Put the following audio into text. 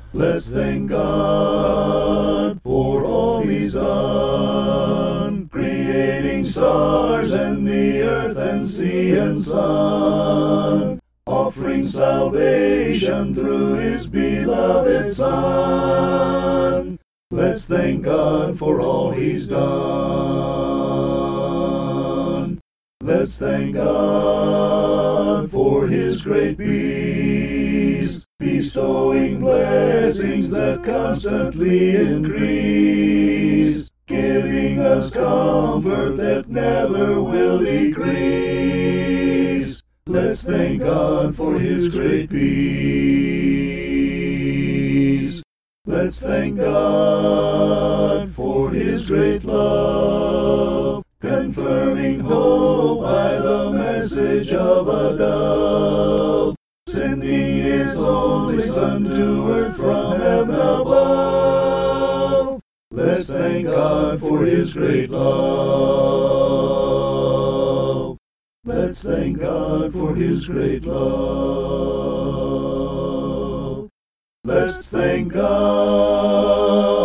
Let's thank God for all He's done, creating stars and the earth and sea and sun, offering salvation through His beloved Son. Let's thank God for all He's done. Let's thank God for His great peace, bestowing blessings that constantly increase, giving us comfort that never will decrease. Let's thank God for His great peace. Let's thank God for His great love, confirming hope by the message of a dove, sending His only Son to earth from heaven above. Let's thank God for His great love. Let's thank God for His great love. Let's thank God